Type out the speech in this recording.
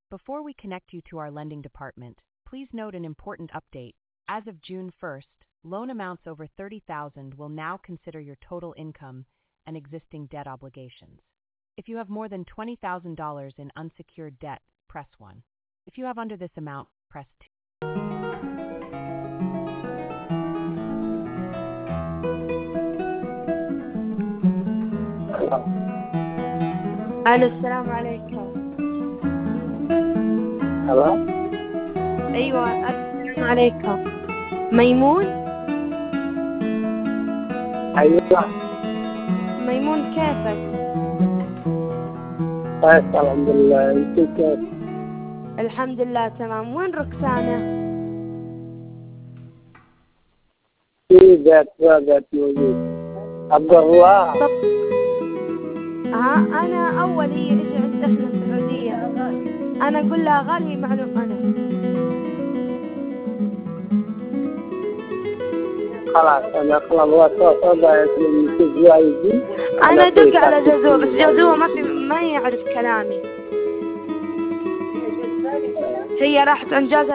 Before we connect you to our lending department, please note an important update. As of June 1st, loan amounts over $30,000 will now consider your total income and existing debt obligations. If you have more than $20,000 in unsecured debt, press 1. If you have under this amount, press 2. ألو، السلام عليكم. هلا. أيوة، السلام عليكم. ميمون؟ أيوة. ميمون كيفك؟ كويس الحمد لله، أنت كيف؟ الحمد لله تمام. وين ركسانة؟ في ذات موجود. عبد الله. أنا أول هي إجي عند إحنا السعودية. أنا أقول لها غالي معلوم أنا. خلاص أنا أنا دق على جزوة، بس جزوة ما يعرف كلامي. هي راحت عند جوزها